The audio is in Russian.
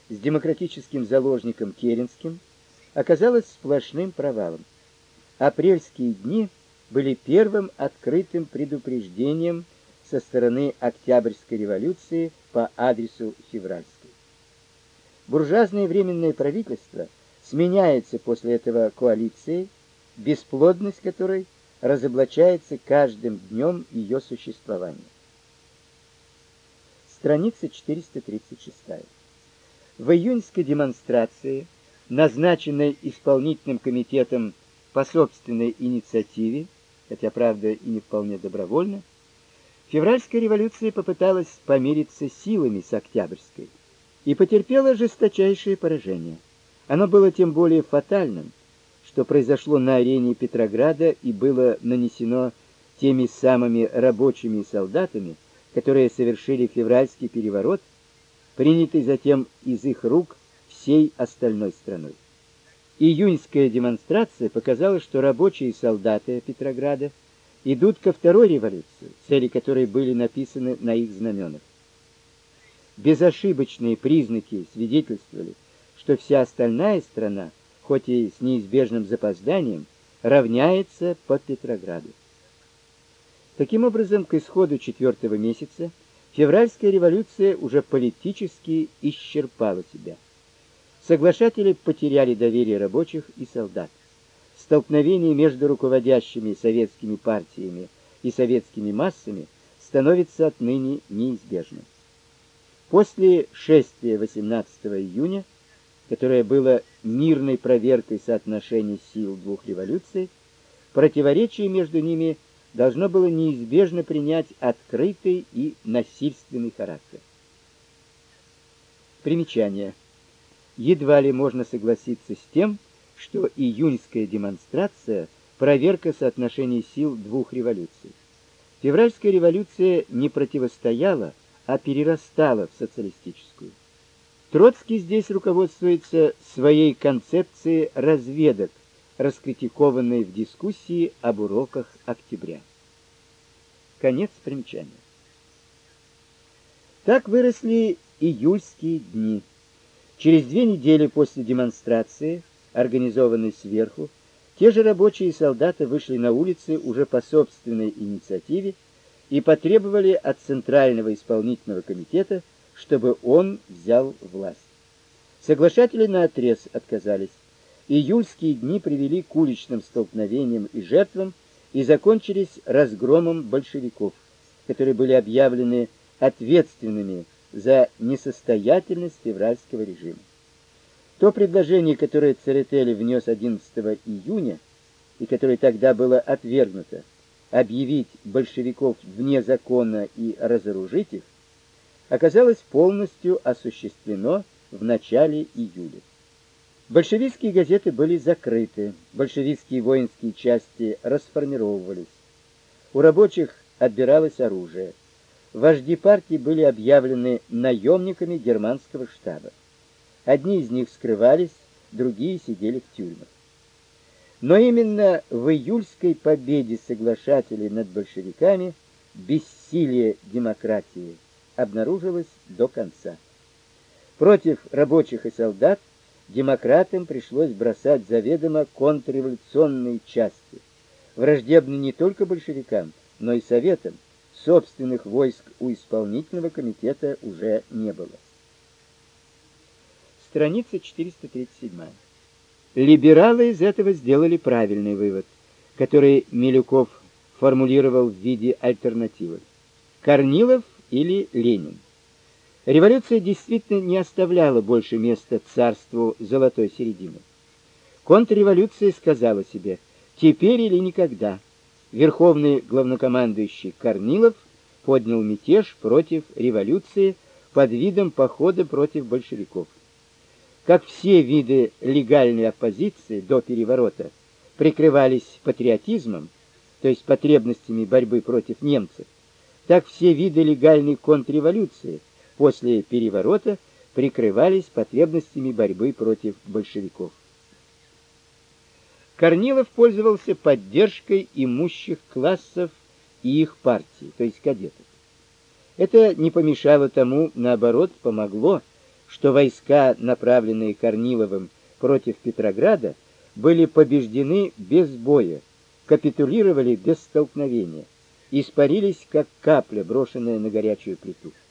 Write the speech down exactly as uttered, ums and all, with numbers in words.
с демократическим заложником Керенским оказалась сплошным провалом. Апрельские дни были первым открытым предупреждением со стороны Октябрьской революции по адресу Февральской. Буржуазное временное правительство сменяется после этого коалицией, бесплодность которой разоблачается каждым днем ее существования. Страница четыреста тридцать шесть. В июньской демонстрации, назначенной исполнительным комитетом по собственной инициативе, хотя, правда, и не вполне добровольно, февральская революция попыталась помириться силами с Октябрьской и потерпела жесточайшее поражение. Оно было тем более фатальным, что произошло на арене Петрограда и было нанесено теми самыми рабочими и солдатами, которые совершили февральский переворот, принятый затем из их рук всей остальной страной. Июньская демонстрация показала, что рабочие и солдаты Петрограда идут ко второй революции, цели которой были написаны на их знаменах. Безошибочные признаки свидетельствовали, что вся остальная страна, хоть и с неизбежным запозданием, равняется по Петрограду. Таким образом, к исходу четвертого месяца февральская революция уже политически исчерпала себя. Соглашатели потеряли доверие рабочих и солдат. Столкновение между руководящими советскими партиями и советскими массами становится отныне неизбежным. После шествия восемнадцатого июня, которое было мирной проверкой соотношений сил двух революций, противоречие между ними должно было неизбежно принять открытый и насильственный характер. Примечание. Едва ли можно согласиться с тем, что июньская демонстрация – проверка соотношений сил двух революций. Февральская революция не противостояла, а перерастала в социалистическую. Троцкий здесь руководствуется своей концепцией разведок, раскритикованной в дискуссии об уроках октября. Конец примечания. Так выросли июльские дни. Через две недели после демонстрации, организованной сверху, те же рабочие и солдаты вышли на улицы уже по собственной инициативе и потребовали от Центрального исполнительного комитета, чтобы он взял власть. Соглашатели наотрез отказались. Июльские дни привели к уличным столкновениям и жертвам и закончились разгромом большевиков, которые были объявлены ответственными за несостоятельность февральского режима. То предложение, которое Церетели внес одиннадцатого июня, и которое тогда было отвергнуто, объявить большевиков вне закона и разоружить их, оказалось полностью осуществлено в начале июля. Большевистские газеты были закрыты, большевистские воинские части расформировывались. У рабочих отбиралось оружие. Вожди партии были объявлены наемниками германского штаба. Одни из них скрывались, другие сидели в тюрьмах. Но именно в июльской победе соглашателей над большевиками бессилие демократии обнаружилось до конца. Против рабочих и солдат демократам пришлось бросать заведомо контрреволюционные части, враждебные не только большевикам, но и советам. Собственных войск у исполнительного комитета уже не было. Страница четыреста тридцать семь. Либералы из этого сделали правильный вывод, который Милюков формулировал в виде альтернативы. Корнилов или Ленин. Революция действительно не оставляла больше места царству золотой середины. Контрреволюция сказала себе: теперь или никогда. Верховный главнокомандующий Корнилов поднял мятеж против революции под видом похода против большевиков. Как все виды легальной оппозиции до переворота прикрывались патриотизмом, то есть потребностями борьбы против немцев, так все виды легальной контрреволюции после переворота прикрывались потребностями борьбы против большевиков. Корнилов пользовался поддержкой имущих классов и их партий, то есть кадетов. Это не помешало тому, наоборот, помогло, что войска, направленные Корниловым против Петрограда, были побеждены без боя, капитулировали без столкновения, испарились как капля, брошенная на горячую плиту.